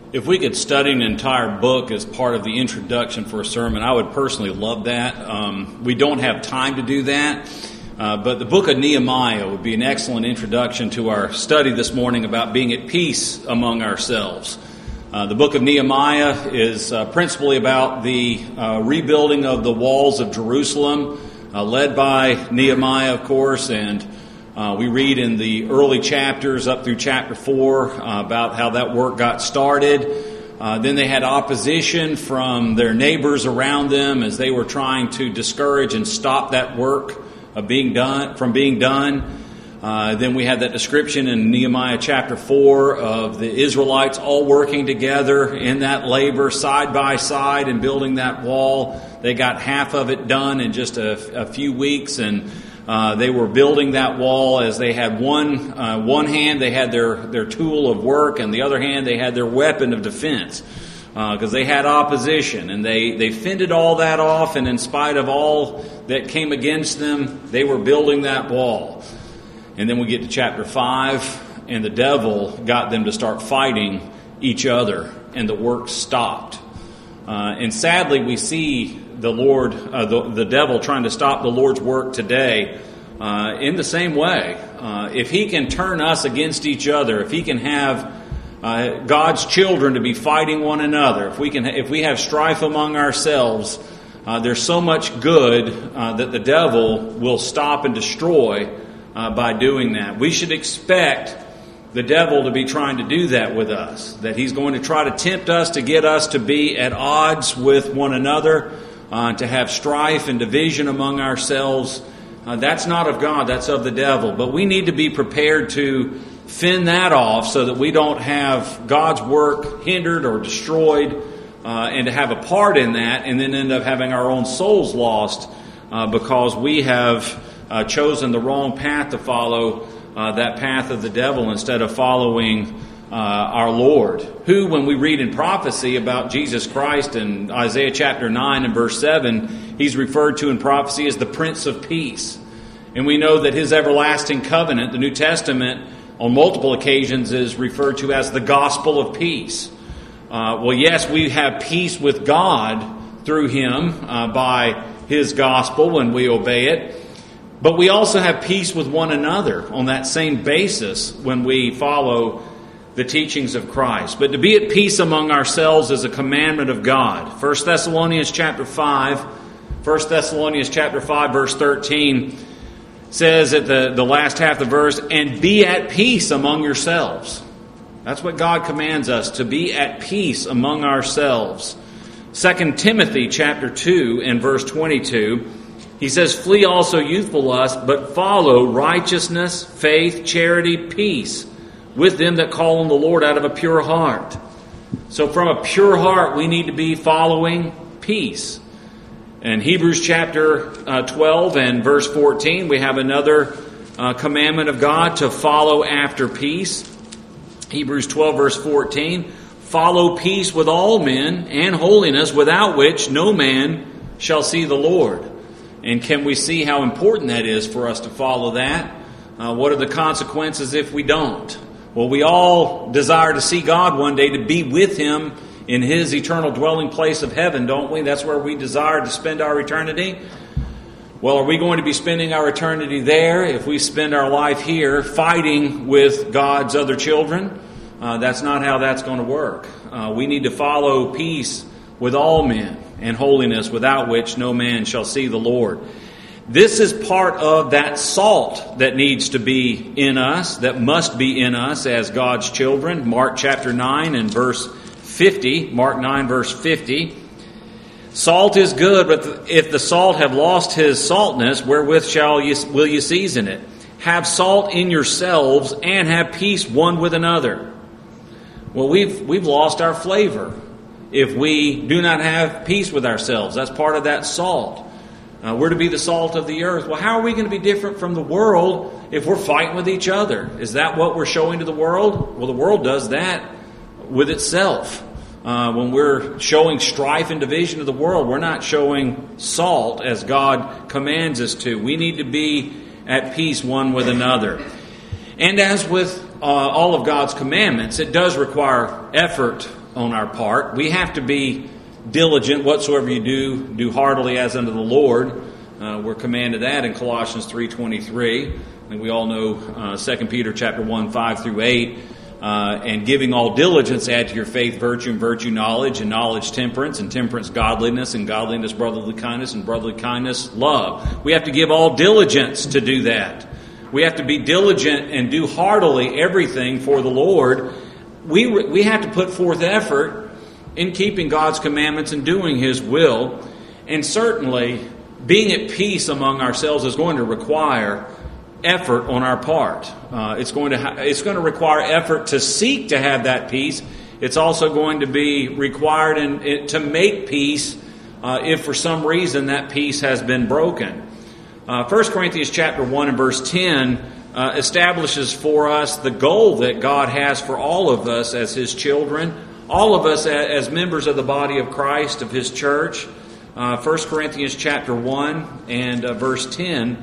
If we could study an entire book as part of the introduction for a sermon, I would personally love that. We don't have time to do that, but the book of Nehemiah would be an excellent introduction to our study this morning about being at peace among ourselves. The book of Nehemiah is principally about the rebuilding of the walls of Jerusalem, led by Nehemiah, of course, and we read in the early chapters up through chapter 4 about how that work got started. Then they had opposition from their neighbors around them as they were trying to discourage and stop that work from being done. Then we had that description in Nehemiah chapter 4 of the Israelites all working together in that labor side by side and building that wall. They got half of it done in just a few weeks, and they were building that wall as they had one hand they had their tool of work, and the other hand they had their weapon of defense, because they had opposition, and they fended all that off, and in spite of all that came against them, they were building that wall. And then we get to chapter 5, and the devil got them to start fighting each other, and the work stopped. And sadly, we see the Lord, the devil trying to stop the Lord's work today in the same way. If he can turn us against each other, if he can have God's children to be fighting one another, if we have strife among ourselves, there's so much good that the devil will stop and destroy by doing that. We should expect the devil to be trying to do that with us, that he's going to try to tempt us to get us to be at odds with one another, to have strife and division among ourselves. That's not of God, that's of the devil. But we need to be prepared to fend that off so that we don't have God's work hindered or destroyed, and to have a part in that and then end up having our own souls lost because we have chosen the wrong path to follow, that path of the devil, instead of following our Lord, who, when we read in prophecy about Jesus Christ in Isaiah chapter 9 and verse 7, he's referred to in prophecy as the Prince of Peace. And we know that his everlasting covenant, the New Testament, on multiple occasions is referred to as the gospel of peace. Well, yes, we have peace with God through him by his gospel when we obey it. But we also have peace with one another on that same basis when we follow the teachings of Christ. But to be at peace among ourselves is a commandment of God. 1 Thessalonians chapter 5 verse 13 says at the last half of the verse, and be at peace among yourselves. That's what God commands us, to be at peace among ourselves. 2 Timothy chapter 2 and verse 22, he says, flee also youthful lust, but follow righteousness, faith, charity, peace, with them that call on the Lord out of a pure heart. So from a pure heart, we need to be following peace. In Hebrews chapter 12 and verse 14, we have another commandment of God to follow after peace. Hebrews 12 verse 14, follow peace with all men and holiness, without which no man shall see the Lord. And can we see how important that is for us to follow that? What are the consequences if we don't? Well, we all desire to see God one day, to be with him in his eternal dwelling place of heaven, don't we? That's where we desire to spend our eternity. Well, are we going to be spending our eternity there if we spend our life here fighting with God's other children? That's not how that's going to work. We need to follow peace with all men and holiness, without which no man shall see the Lord. This is part of that salt that needs to be in us, that must be in us as God's children. Mark chapter 9 and verse 50, Mark 9 verse 50. Salt is good, but if the salt have lost his saltness, wherewith will you season it? Have salt in yourselves and have peace one with another. Well, we've lost our flavor if we do not have peace with ourselves. That's part of that salt. We're to be the salt of the earth. Well, how are we going to be different from the world if we're fighting with each other? Is that what we're showing to the world? Well, the world does that with itself. When we're showing strife and division to the world, we're not showing salt as God commands us to. We need to be at peace one with another. And as with all of God's commandments, it does require effort on our part. We have to be diligent. Whatsoever you do heartily as unto the Lord. We're commanded that in Colossians 3:23. And we all know 2 Peter chapter 1, 5 through 8. And giving all diligence, add to your faith virtue, and virtue knowledge, and knowledge temperance, and temperance godliness, and godliness brotherly kindness, and brotherly kindness love. We have to give all diligence to do that. We have to be diligent and do heartily everything for the Lord. We have to put forth effort in keeping God's commandments and doing His will. And certainly, being at peace among ourselves is going to require effort on our part. It's going to require effort to seek to have that peace. It's also going to be required to make peace if for some reason that peace has been broken. 1 Corinthians chapter 1 and verse 10 establishes for us the goal that God has for all of us as His children, all of us as members of the body of Christ, of His church. 1 Corinthians chapter 1 and verse 10.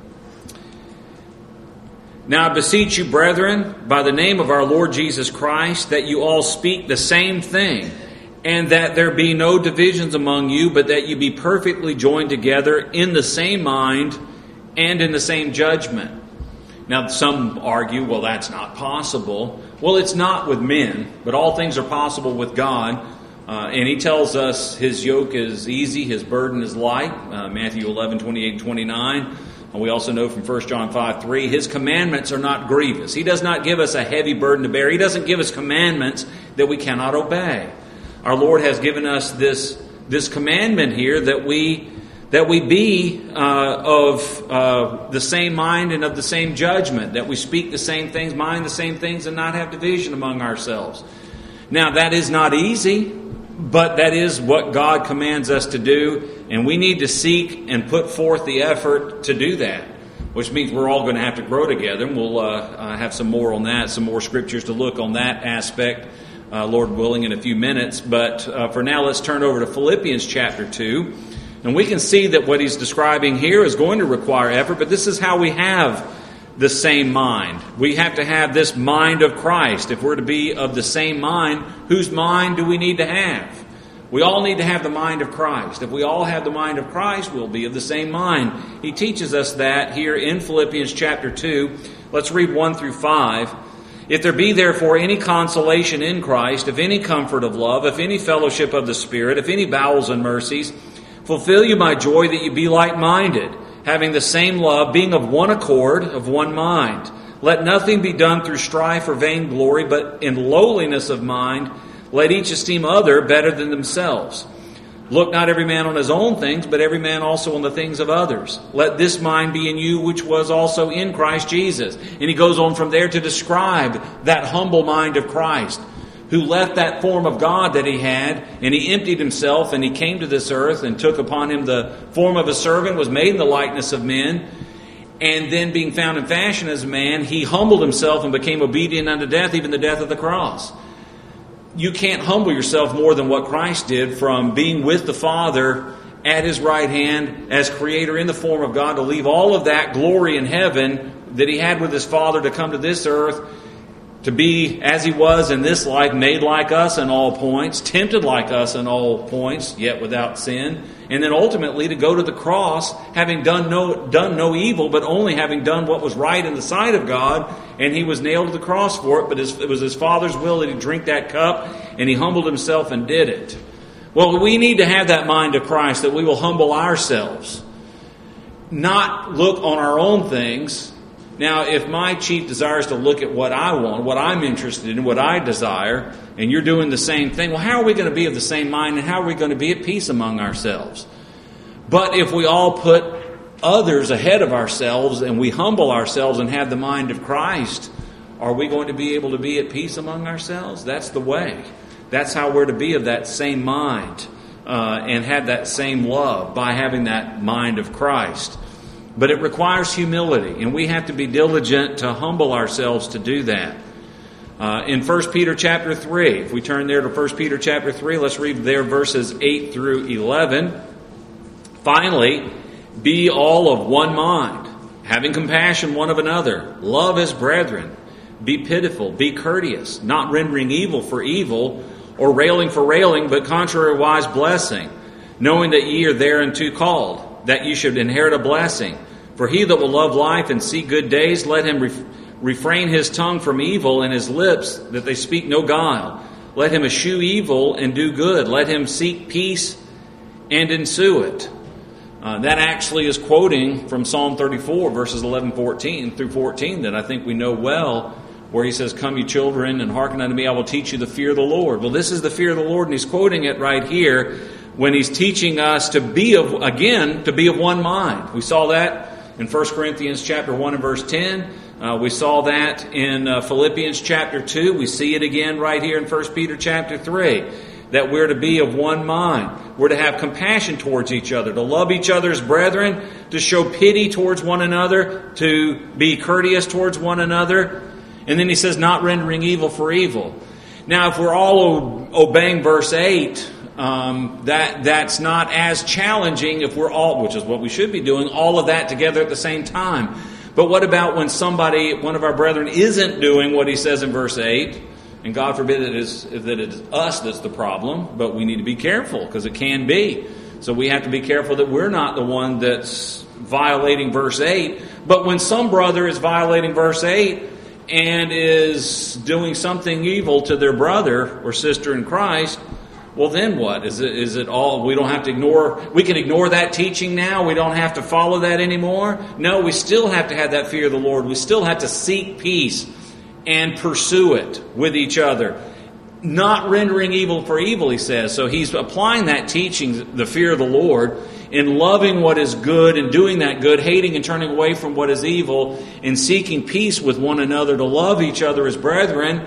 Now I beseech you, brethren, by the name of our Lord Jesus Christ, that you all speak the same thing, and that there be no divisions among you, but that you be perfectly joined together in the same mind and in the same judgment. Now some argue, well, that's not possible. Well, it's not with men, but all things are possible with God. And He tells us His yoke is easy, His burden is light. Matthew 11, 28 and 29. And we also know from 1 John 5:3, His commandments are not grievous. He does not give us a heavy burden to bear. He doesn't give us commandments that we cannot obey. Our Lord has given us this commandment here that we be of the same mind and of the same judgment, that we speak the same things, mind the same things, and not have division among ourselves. Now, that is not easy, but that is what God commands us to do. And we need to seek and put forth the effort to do that, which means we're all going to have to grow together. And we'll have some more on that, some more scriptures to look on that aspect, Lord willing, in a few minutes. But for now, let's turn over to Philippians chapter 2. And we can see that what he's describing here is going to require effort, but this is how we have the same mind. We have to have this mind of Christ. If we're to be of the same mind, whose mind do we need to have? We all need to have the mind of Christ. If we all have the mind of Christ, we'll be of the same mind. He teaches us that here in Philippians chapter 2. Let's read 1 through 5. If there be therefore any consolation in Christ, if any comfort of love, if any fellowship of the Spirit, if any bowels and mercies, fulfill you my joy that you be like-minded, having the same love, being of one accord, of one mind. Let nothing be done through strife or vainglory, but in lowliness of mind, let each esteem other better than themselves. Look not every man on his own things, but every man also on the things of others. Let this mind be in you, which was also in Christ Jesus. And he goes on from there to describe that humble mind of Christ, who left that form of God that he had, and he emptied himself, and he came to this earth and took upon him the form of a servant, was made in the likeness of men, and then being found in fashion as a man, he humbled himself and became obedient unto death, even the death of the cross. You can't humble yourself more than what Christ did, from being with the Father at His right hand as Creator in the form of God, to leave all of that glory in heaven that He had with His Father to come to this earth, to be as He was in this life, made like us in all points, tempted like us in all points, yet without sin, and then ultimately to go to the cross, having done no evil, but only having done what was right in the sight of God, and He was nailed to the cross for it, but it was His Father's will that He drink that cup, and He humbled Himself and did it. Well, we need to have that mind of Christ, that we will humble ourselves, not look on our own things. Now, if my chief desire is to look at what I want, what I'm interested in, what I desire, and you're doing the same thing, well, how are we going to be of the same mind, and how are we going to be at peace among ourselves? But if we all put others ahead of ourselves, and we humble ourselves and have the mind of Christ, are we going to be able to be at peace among ourselves? That's the way. That's how we're to be of that same mind, and have that same love, by having that mind of Christ. But it requires humility, and we have to be diligent to humble ourselves to do that. In 1 Peter chapter 3, if we turn there to 1 Peter chapter 3, let's read there verses 8 through 11. Finally, be all of one mind, having compassion one of another, love as brethren, be pitiful, be courteous, not rendering evil for evil, or railing for railing, but contrariwise blessing, knowing that ye are thereunto called, that ye should inherit a blessing. For he that will love life and see good days, let him refrain his tongue from evil, and his lips that they speak no guile. Let him eschew evil and do good. Let him seek peace and ensue it. That actually is quoting from Psalm 34, verses 11, 14 through 14, that I think we know well, where he says, "Come, ye children, and hearken unto me, I will teach you the fear of the Lord." Well, this is the fear of the Lord, and he's quoting it right here when he's teaching us to be of one mind. We saw that in 1 Corinthians chapter 1 and verse 10. We saw that in Philippians chapter 2. We see it again right here in 1 Peter chapter 3, that we're to be of one mind. We're to have compassion towards each other, to love each other as brethren, to show pity towards one another, to be courteous towards one another. And then he says, not rendering evil for evil. Now, if we're all obeying verse 8, that's not as challenging if we're all, which is what we should be doing, all of that together at the same time. But what about when one of our brethren, isn't doing what he says in verse 8? And God forbid that it is us that's the problem, but we need to be careful, because it can be. So we have to be careful that we're not the one that's violating verse 8. But when some brother is violating verse 8 and is doing something evil to their brother or sister in Christ, well, then what? Is it all, we don't have to ignore, we can ignore that teaching now? We don't have to follow that anymore? No, we still have to have that fear of the Lord. We still have to seek peace and pursue it with each other. Not rendering evil for evil, he says. So he's applying that teaching, the fear of the Lord, in loving what is good and doing that good, hating and turning away from what is evil, and seeking peace with one another, to love each other as brethren,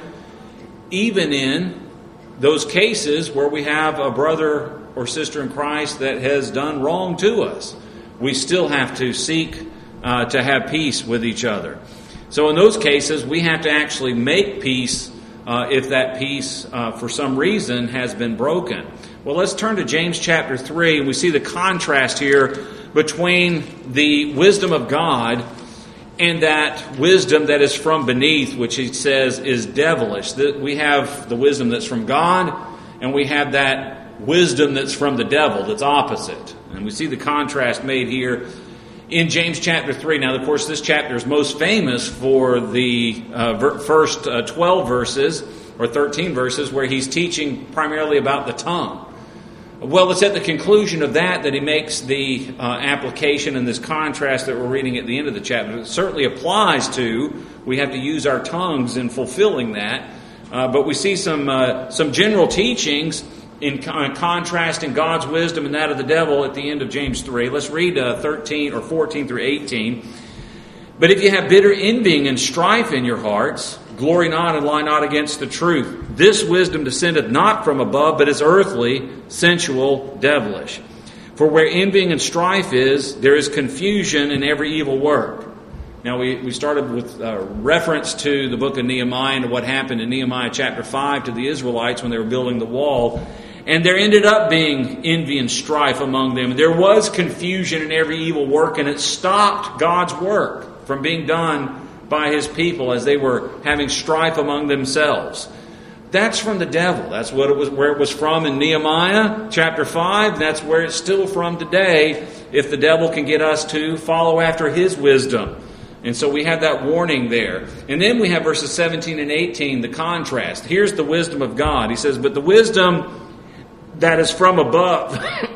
even in those cases where we have a brother or sister in Christ that has done wrong to us. We still have to seek to have peace with each other. So in those cases, we have to actually make peace if that peace, for some reason, has been broken. Well, let's turn to James chapter 3, and we see the contrast here between the wisdom of God and that wisdom that is from beneath, which he says is devilish. We have the wisdom that's from God, and we have that wisdom that's from the devil, that's opposite. And we see the contrast made here in James chapter 3. Now, of course, this chapter is most famous for the first 12 verses, or 13 verses, where he's teaching primarily about the tongue. Well, it's at the conclusion of that he makes the application and this contrast that we're reading at the end of the chapter. It certainly applies to, we have to use our tongues in fulfilling that. But we see some general teachings in contrasting God's wisdom and that of the devil at the end of James 3. Let's read 13 or 14 through 18. But if you have bitter envying and strife in your hearts, glory not and lie not against the truth. This wisdom descendeth not from above, but is earthly, sensual, devilish. For where envying and strife is, there is confusion in every evil work. Now, we started with reference to the book of Nehemiah and what happened in Nehemiah chapter 5 to the Israelites when they were building the wall. And there ended up being envy and strife among them. There was confusion in every evil work, and it stopped God's work from being done by his people as they were having strife among themselves. That's from the devil. That's what it was, where it was from in Nehemiah chapter 5. That's where it's still from today, if the devil can get us to follow after his wisdom. And so we have that warning there. And then we have verses 17 and 18, the contrast. Here's the wisdom of God. He says, but the wisdom that is from above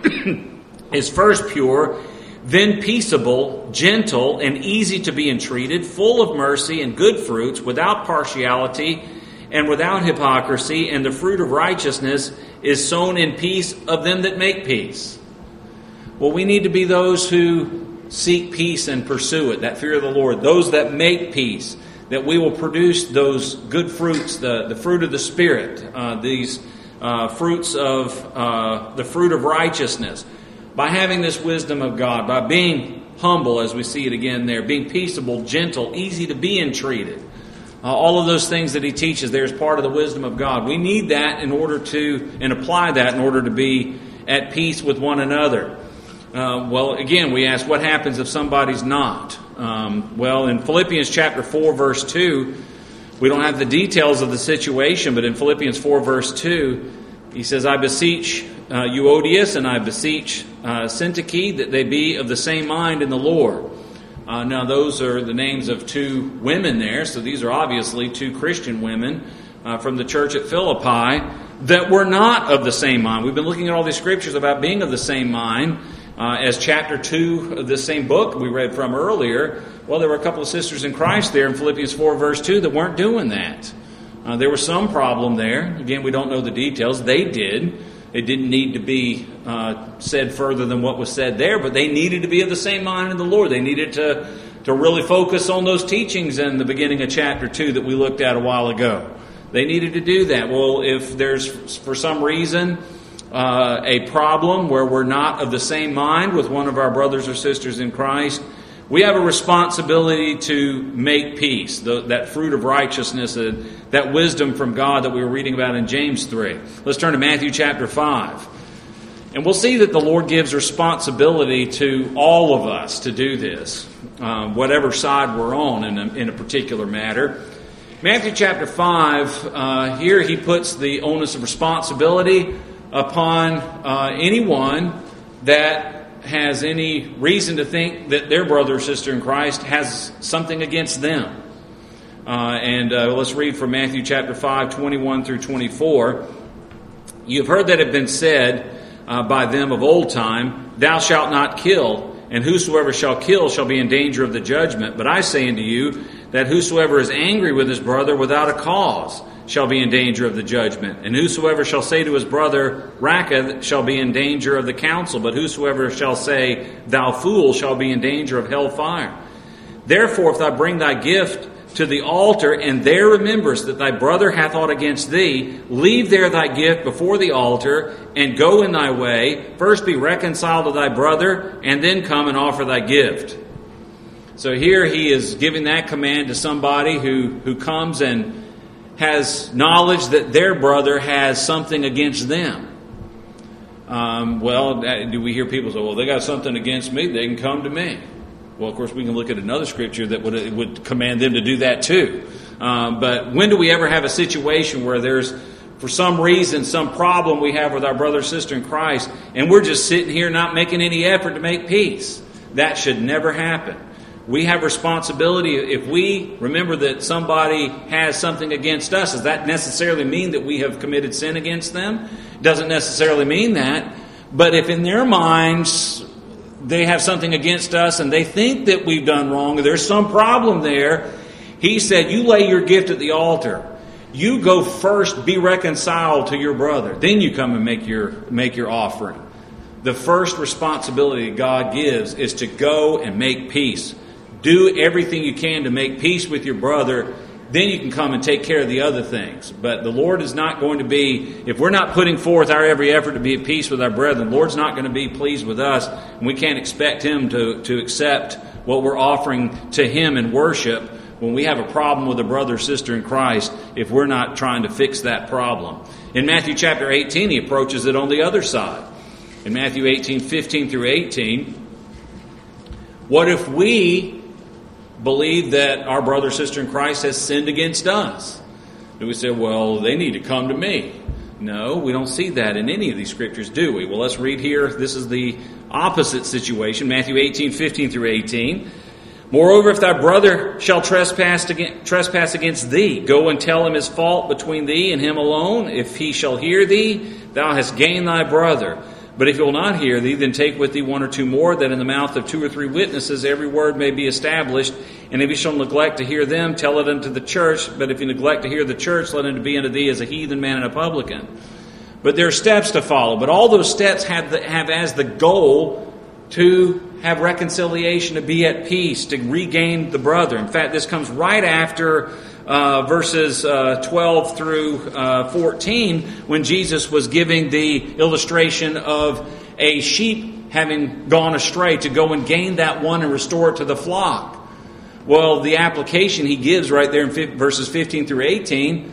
is first pure, then peaceable, gentle, and easy to be entreated, full of mercy and good fruits, without partiality and without hypocrisy, and the fruit of righteousness is sown in peace of them that make peace. Well, we need to be those who seek peace and pursue it, that fear of the Lord, those that make peace, that we will produce those good fruits, the fruit of the Spirit, these fruits of the fruit of righteousness, by having this wisdom of God, by being humble, as we see it again there, being peaceable, gentle, easy to be entreated. All of those things that he teaches there is part of the wisdom of God. We need that in order to, and apply that in order to be at peace with one another. Well, again, we ask, what happens if somebody's not? Well, in Philippians chapter 4, verse 2, we don't have the details of the situation, but in Philippians 4, verse 2, He says, I beseech Euodias and I beseech Syntyche that they be of the same mind in the Lord. Now those are the names of two women there, so these are obviously two Christian women from the church at Philippi that were not of the same mind. We've been looking at all these scriptures about being of the same mind. As chapter 2 of this same book we read from earlier, well, there were a couple of sisters in Christ there in Philippians 4 verse 2 that weren't doing that. There was some problem there. Again, we don't know the details. They did. It didn't need to be said further than what was said there, but they needed to be of the same mind in the Lord. They needed to really focus on those teachings in the beginning of chapter 2 that we looked at a while ago. They needed to do that. Well, if there's, for some reason, a problem where we're not of the same mind with one of our brothers or sisters in Christ, we have a responsibility to make peace, that fruit of righteousness, that wisdom from God that we were reading about in James 3. Let's turn to Matthew chapter 5. And we'll see that the Lord gives responsibility to all of us to do this, whatever side we're on in a particular matter. Matthew chapter 5, here he puts the onus of responsibility upon anyone that has any reason to think that their brother or sister in Christ has something against them. Let's read from Matthew chapter 5, 21 through 24. You have heard that it had been said by them of old time, Thou shalt not kill, and whosoever shall kill shall be in danger of the judgment. But I say unto you, that whosoever is angry with his brother without a cause shall be in danger of the judgment. And whosoever shall say to his brother, Raca, shall be in danger of the council. But whosoever shall say, Thou fool, shall be in danger of hell fire. Therefore, if thou bring thy gift to the altar, and there rememberest that thy brother hath aught against thee, leave there thy gift before the altar, and go in thy way. First be reconciled to thy brother, and then come and offer thy gift. So here he is giving that command to somebody who comes and has knowledge that their brother has something against them. Do we hear people say, well, they got something against me, they can come to me. Well, of course, we can look at another scripture that would command them to do that too. But when do we ever have a situation where there's, for some reason, some problem we have with our brother or sister in Christ, and we're just sitting here not making any effort to make peace? That should never happen. We have responsibility. If we remember that somebody has something against us, does that necessarily mean that we have committed sin against them? It doesn't necessarily mean that. But if in their minds they have something against us and they think that we've done wrong, or there's some problem there, he said, you lay your gift at the altar. You go first, be reconciled to your brother. Then you come and make your offering. The first responsibility God gives is to go and make peace. Do everything you can to make peace with your brother. Then you can come and take care of the other things. But the Lord is not going to be, if we're not putting forth our every effort to be at peace with our brethren, the Lord's not going to be pleased with us. And we can't expect Him to accept what we're offering to Him in worship when we have a problem with a brother or sister in Christ, if we're not trying to fix that problem. In Matthew chapter 18, he approaches it on the other side. In Matthew 18, 15 through 18, what if we believe that our brother or sister in Christ has sinned against us? Do we say, well, they need to come to me? No, we don't see that in any of these scriptures, do we? Well, let's read here. This is the opposite situation. Matthew 18, 15 through 18. Moreover, if thy brother shall trespass against thee, go and tell him his fault between thee and him alone. If he shall hear thee, thou hast gained thy brother. But if he will not hear thee, then take with thee one or two more, that in the mouth of 2 or 3 witnesses every word may be established. And if he shall neglect to hear them, tell it unto the church. But if he neglect to hear the church, let him be unto thee as a heathen man and a publican. But there are steps to follow. But all those steps have as the goal to have reconciliation, to be at peace, to regain the brother. In fact, this comes right after verses 12 through 14, when Jesus was giving the illustration of a sheep having gone astray, to go and gain that one and restore it to the flock. Well, the application he gives right there in verses 15 through 18,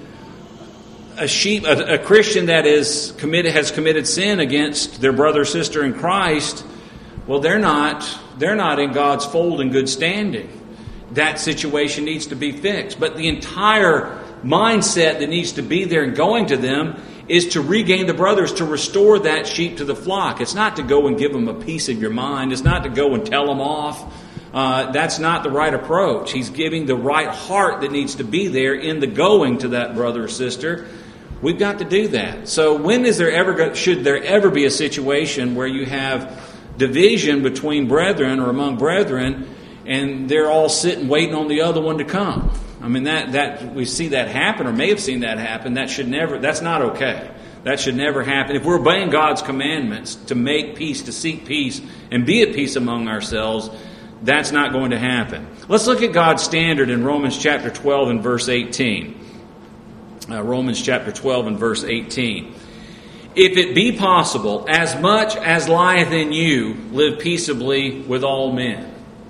a Christian that has committed sin against their brother or sister in Christ, well, they're not in God's fold in good standing. That situation needs to be fixed. But the entire mindset that needs to be there in going to them is to regain the brothers, to restore that sheep to the flock. It's not to go and give them a piece of your mind. It's not to go and tell them off. That's not the right approach. He's giving the right heart that needs to be there in the going to that brother or sister. We've got to do that. So when should there ever be a situation where you have division between brethren or among brethren and they're all sitting waiting on the other one to come? I mean, that we see that happen, or may have seen that happen. That's not okay. That should never happen. If we're obeying God's commandments to make peace, to seek peace, and be at peace among ourselves, that's not going to happen. Let's look at God's standard in Romans chapter 12 and verse 18. Romans chapter 12 and verse 18. If it be possible, as much as lieth in you, live peaceably with all men.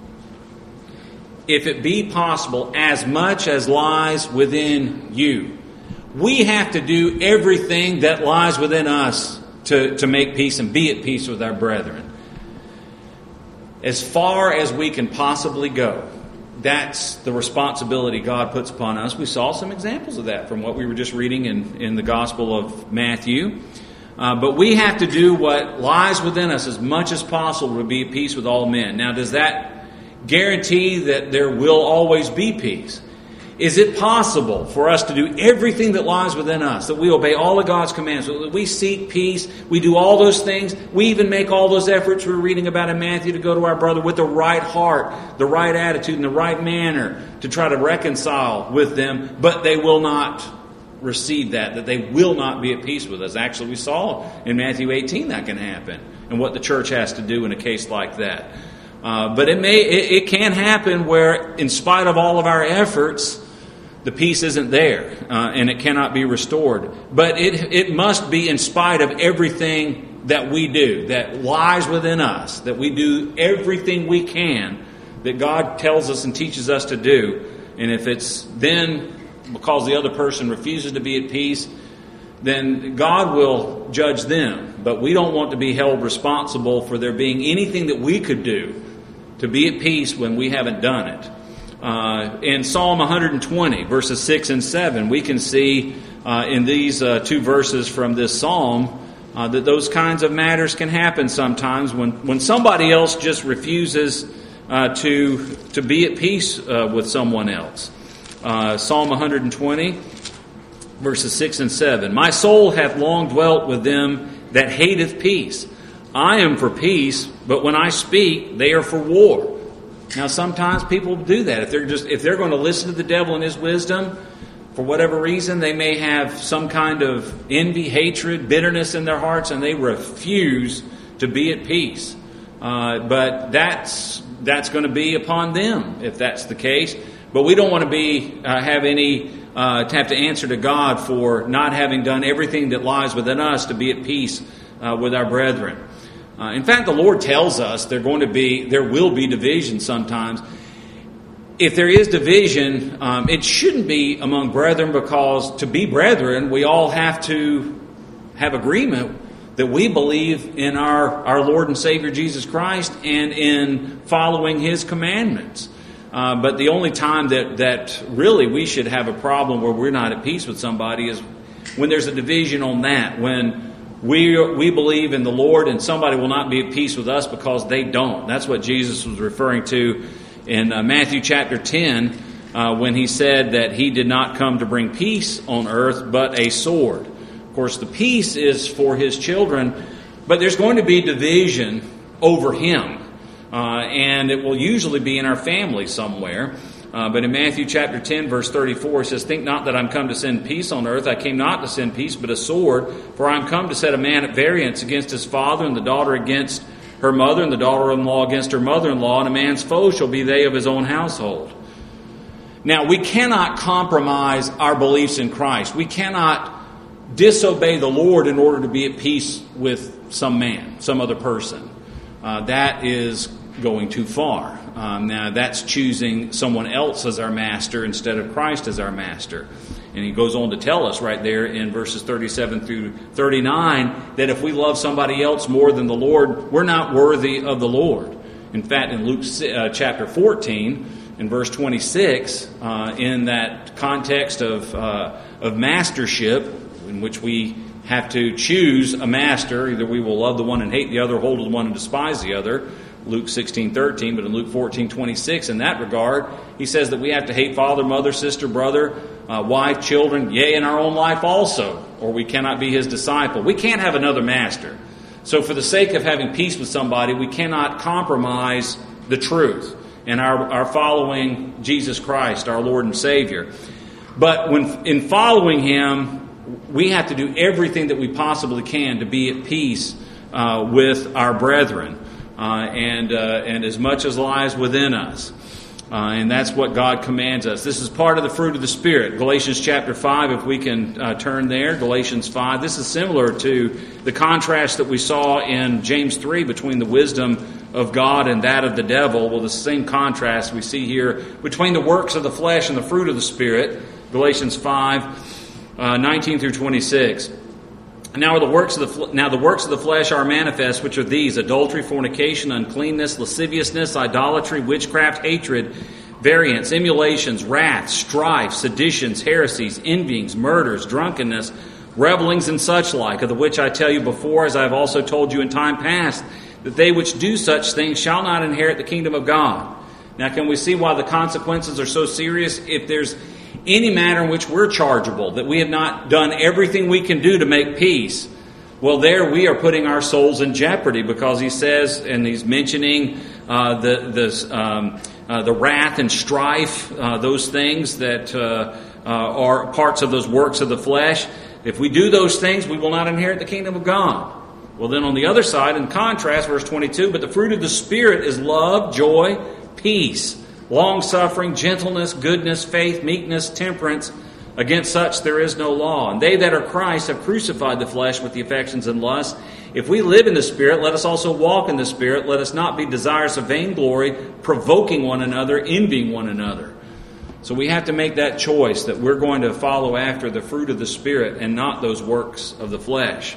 If it be possible, as much as lies within you. We have to do everything that lies within us to make peace and be at peace with our brethren. As far as we can possibly go. That's the responsibility God puts upon us. We saw some examples of that from what we were just reading in the Gospel of Matthew. But we have to do what lies within us as much as possible to be at peace with all men. Now, does that guarantee that there will always be peace? Is it possible for us to do everything that lies within us, that we obey all of God's commands, that we seek peace, we do all those things, we even make all those efforts we're reading about in Matthew to go to our brother with the right heart, the right attitude, and the right manner to try to reconcile with them, but they will not receive that they will not be at peace with us? Actually, we saw in Matthew 18 that can happen, and what the church has to do in a case like that. But it can happen where, in spite of all of our efforts, the peace isn't there, and it cannot be restored. But it must be in spite of everything that we do, that lies within us, that we do everything we can that God tells us and teaches us to do. And if it's then because the other person refuses to be at peace, then God will judge them. But we don't want to be held responsible for there being anything that we could do to be at peace when we haven't done it. In Psalm 120, verses 6 and 7, we can see in these two verses from this psalm that those kinds of matters can happen sometimes when somebody else just refuses to be at peace with someone else. Psalm 120, verses 6 and 7. My soul hath long dwelt with them that hateth peace. I am for peace, but when I speak, they are for war. Now, sometimes people do that. If they're going to listen to the devil and his wisdom, for whatever reason, they may have some kind of envy, hatred, bitterness in their hearts, and they refuse to be at peace. But that's going to be upon them if that's the case. But we don't want to have to answer to God for not having done everything that lies within us to be at peace with our brethren. In fact, the Lord tells us there will be division sometimes. If there is division, it shouldn't be among brethren, because to be brethren, we all have to have agreement that we believe in our Lord and Savior Jesus Christ and in following His commandments. But the only time that really we should have a problem where we're not at peace with somebody is when there's a division on that, when we believe in the Lord and somebody will not be at peace with us because they don't. That's what Jesus was referring to in Matthew chapter 10 when He said that He did not come to bring peace on earth but a sword. Of course, the peace is for His children, but there's going to be division over Him. And it will usually be in our family somewhere. But in Matthew chapter 10, verse 34, it says, think not that I'm come to send peace on earth. I came not to send peace, but a sword. For I am come to set a man at variance against his father, and the daughter against her mother, and the daughter-in-law against her mother-in-law, and a man's foes shall be they of his own household. Now, we cannot compromise our beliefs in Christ. We cannot disobey the Lord in order to be at peace with some man, some other person. That is going too far. Now, that's choosing someone else as our master instead of Christ as our master. And he goes on to tell us right there in verses 37 through 39 that if we love somebody else more than the Lord, we're not worthy of the Lord. In fact, in Luke chapter 14, in verse 26 in that context of mastership, in which we have to choose a master. Either we will love the one and hate the other, hold to the one and despise the other. Luke 16:13, but in Luke 14:26, in that regard, he says that we have to hate father, mother, sister, brother, wife, children, yea, in our own life also, or we cannot be his disciple. We can't have another master. So for the sake of having peace with somebody, we cannot compromise the truth and our following Jesus Christ, our Lord and Savior. But when in following him, we have to do everything that we possibly can to be at peace with our brethren. And as much as lies within us. And that's what God commands us. This is part of the fruit of the Spirit. Galatians chapter 5, if we can turn there. Galatians 5. This is similar to the contrast that we saw in James 3 between the wisdom of God and that of the devil. Well, the same contrast we see here between the works of the flesh and the fruit of the Spirit. Galatians 5, 19 through 26. Now the works of the flesh are manifest, which are these: adultery, fornication, uncleanness, lasciviousness, idolatry, witchcraft, hatred, variance, emulations, wrath, strife, seditions, heresies, envyings, murders, drunkenness, revelings, and such like, of the which I tell you before, as I have also told you in time past, that they which do such things shall not inherit the kingdom of God. Now, can we see why the consequences are so serious? If there's any matter in which we're chargeable, that we have not done everything we can do to make peace, well, there we are putting our souls in jeopardy, because he says, and he's mentioning the wrath and strife, those things that are parts of those works of the flesh. If we do those things, we will not inherit the kingdom of God. Well, then on the other side, in contrast, verse 22, but the fruit of the Spirit is love, joy, peace, long-suffering, gentleness, goodness, faith, meekness, temperance. Against such there is no law. And they that are Christ have crucified the flesh with the affections and lusts. If we live in the Spirit, let us also walk in the Spirit. Let us not be desirous of vainglory, provoking one another, envying one another. So we have to make that choice, that we're going to follow after the fruit of the Spirit and not those works of the flesh.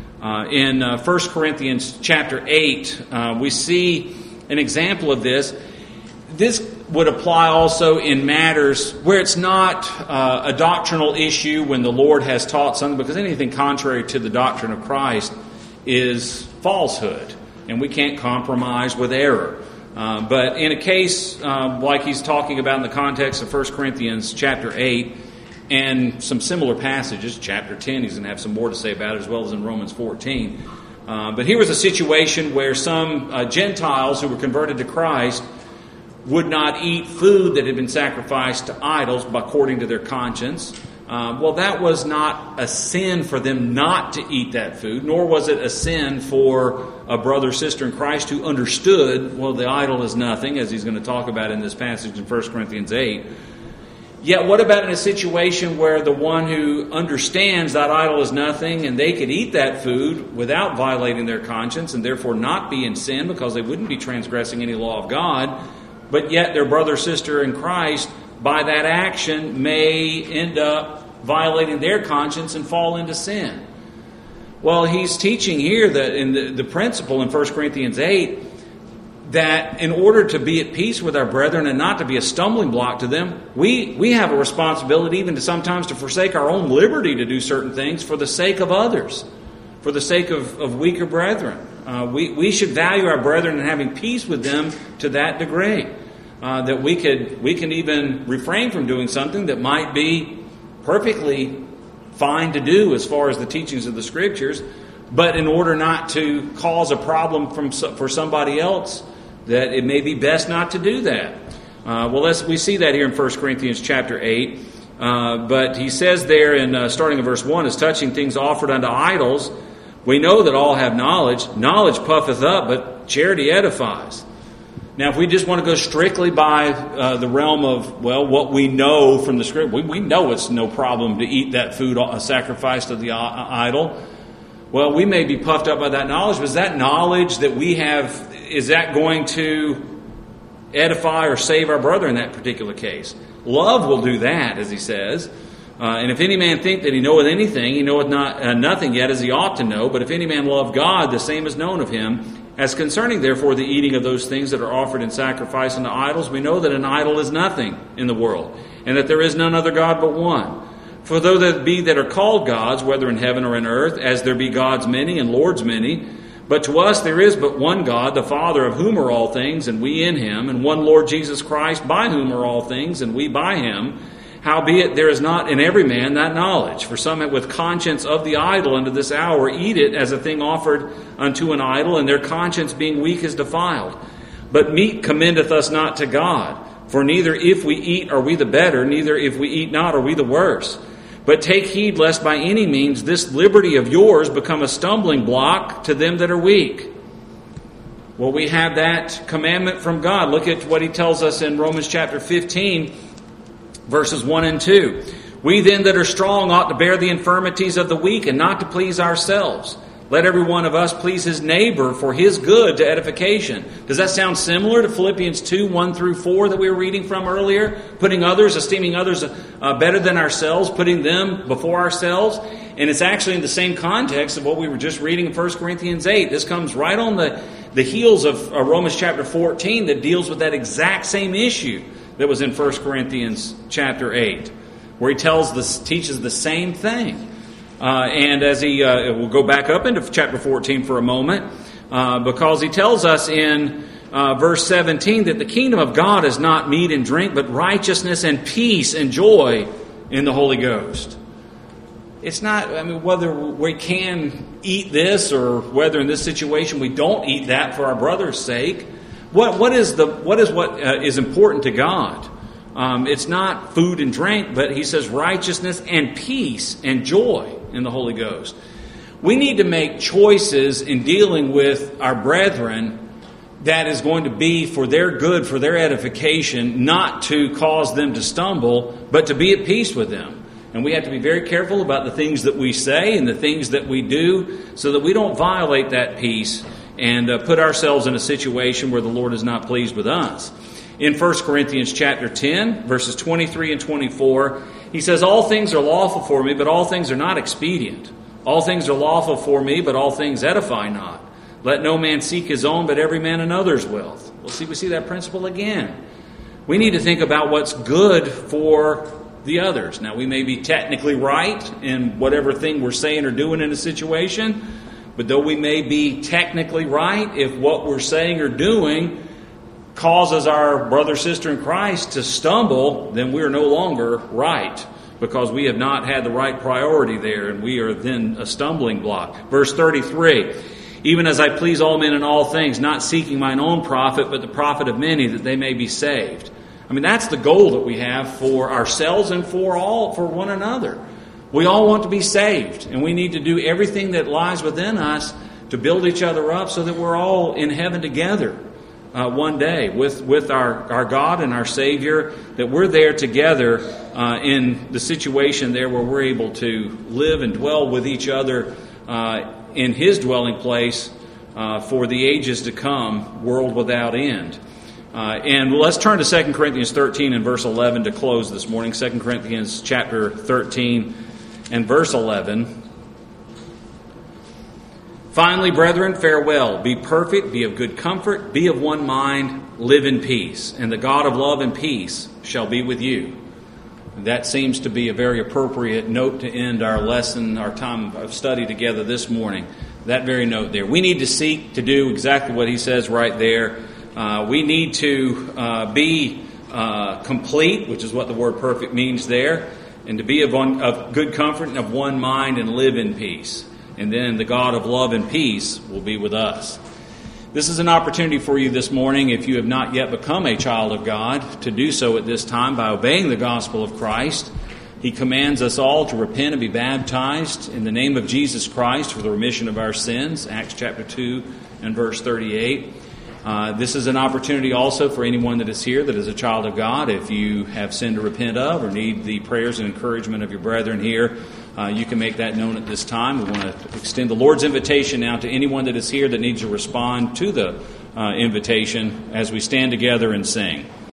In 1 Corinthians chapter 8, we see an example of this. This would apply also in matters where it's not a doctrinal issue, when the Lord has taught something, because anything contrary to the doctrine of Christ is falsehood, and we can't compromise with error. But in a case like he's talking about in the context of 1 Corinthians chapter 8 and some similar passages, chapter 10, he's going to have some more to say about it, as well as in Romans 14. But here was a situation where some Gentiles who were converted to Christ would not eat food that had been sacrificed to idols according to their conscience. Well, that was not a sin for them not to eat that food, nor was it a sin for a brother or sister in Christ who understood, well, the idol is nothing, as he's going to talk about in this passage in 1 Corinthians 8. Yet what about in a situation where the one who understands that idol is nothing and they could eat that food without violating their conscience and therefore not be in sin, because they wouldn't be transgressing any law of God, but yet their brother or sister in Christ, by that action, may end up violating their conscience and fall into sin? Well, he's teaching here that in the principle in 1 Corinthians 8, that in order to be at peace with our brethren and not to be a stumbling block to them, we have a responsibility even to sometimes to forsake our own liberty to do certain things for the sake of others, for the sake of weaker brethren. We should value our brethren and having peace with them to that degree, that we can even refrain from doing something that might be perfectly fine to do as far as the teachings of the Scriptures, but in order not to cause a problem for somebody else, that it may be best not to do that. We see that here in 1 Corinthians chapter 8. But he says there in starting in verse 1, as touching things offered unto idols, we know that all have knowledge. Knowledge puffeth up, but charity edifies. Now, if we just want to go strictly by the realm of, what we know from the Scripture, we know it's no problem to eat that food sacrificed to the idol. Well, we may be puffed up by that knowledge, but is that knowledge that we have, is that going to edify or save our brother in that particular case? Love will do that, as he says. And if any man think that he knoweth anything, he knoweth not nothing yet as he ought to know. But if any man love God, the same is known of him. As concerning, therefore, the eating of those things that are offered in sacrifice unto idols, we know that an idol is nothing in the world, and that there is none other God but one. For though there be that are called gods, whether in heaven or in earth, as there be gods many and lords many, but to us there is but one God, the Father, of whom are all things, and we in him, and one Lord Jesus Christ, by whom are all things, and we by him. Howbeit there is not in every man that knowledge. For some that with conscience of the idol unto this hour eat it as a thing offered unto an idol, and their conscience being weak is defiled. But meat commendeth us not to God. For neither if we eat are we the better, neither if we eat not are we the worse. But take heed lest by any means this liberty of yours become a stumbling block to them that are weak. Well, we have that commandment from God. Look at what he tells us in Romans chapter 15, verses 1 and 2. We then that are strong ought to bear the infirmities of the weak and not to please ourselves. Let every one of us please his neighbor for his good to edification. Does that sound similar to Philippians 2, 1 through 4 that we were reading from earlier? Putting others, esteeming others better than ourselves, putting them before ourselves. And it's actually in the same context of what we were just reading in 1 Corinthians 8. This comes right on the heels of Romans chapter 14 that deals with that exact same issue that was in 1 Corinthians chapter 8, where he teaches the same thing. And as we'll go back up into chapter 14 for a moment, because he tells us in verse 17 that the kingdom of God is not meat and drink, but righteousness and peace and joy in the Holy Ghost. It's not, whether we can eat this or whether in this situation we don't eat that for our brother's sake. What is important to God? It's not food and drink, but he says righteousness and peace and joy in the Holy Ghost. We need to make choices in dealing with our brethren that is going to be for their good, for their edification, not to cause them to stumble, but to be at peace with them. And we have to be very careful about the things that we say and the things that we do so that we don't violate that peace and put ourselves in a situation where the Lord is not pleased with us. In 1 Corinthians chapter 10, verses 23 and 24, he says, all things are lawful for me, but all things are not expedient. All things are lawful for me, but all things edify not. Let no man seek his own, but every man another's wealth. We see that principle again. We need to think about what's good for the others. Now, we may be technically right in whatever thing we're saying or doing in a situation, but though we may be technically right, if what we're saying or doing causes our brother, sister in Christ to stumble, then we are no longer right because we have not had the right priority there, and we are then a stumbling block. Verse 33, even as I please all men in all things, not seeking mine own profit, but the profit of many, that they may be saved. That's the goal that we have for ourselves and for one another. We all want to be saved, and we need to do everything that lies within us to build each other up so that we're all in heaven together one day with our God and our Savior, that we're there together in the situation there where we're able to live and dwell with each other in His dwelling place for the ages to come, world without end. And let's turn to 2 Corinthians 13 and verse 11 to close this morning. 2 Corinthians chapter 13 and verse 11. Finally, brethren, farewell. Be perfect, be of good comfort, be of one mind, live in peace. And the God of love and peace shall be with you. That seems to be a very appropriate note to end our lesson, our time of study together this morning. That very note there. We need to seek to do exactly what he says right there. We need to be complete, which is what the word perfect means there, and to be of good comfort and of one mind and live in peace. And then the God of love and peace will be with us. This is an opportunity for you this morning, if you have not yet become a child of God, to do so at this time by obeying the gospel of Christ. He commands us all to repent and be baptized in the name of Jesus Christ for the remission of our sins, Acts chapter 2 and verse 38. This is an opportunity also for anyone that is here that is a child of God. If you have sin to repent of or need the prayers and encouragement of your brethren here, you can make that known at this time. We want to extend the Lord's invitation now to anyone that is here that needs to respond to the invitation as we stand together and sing.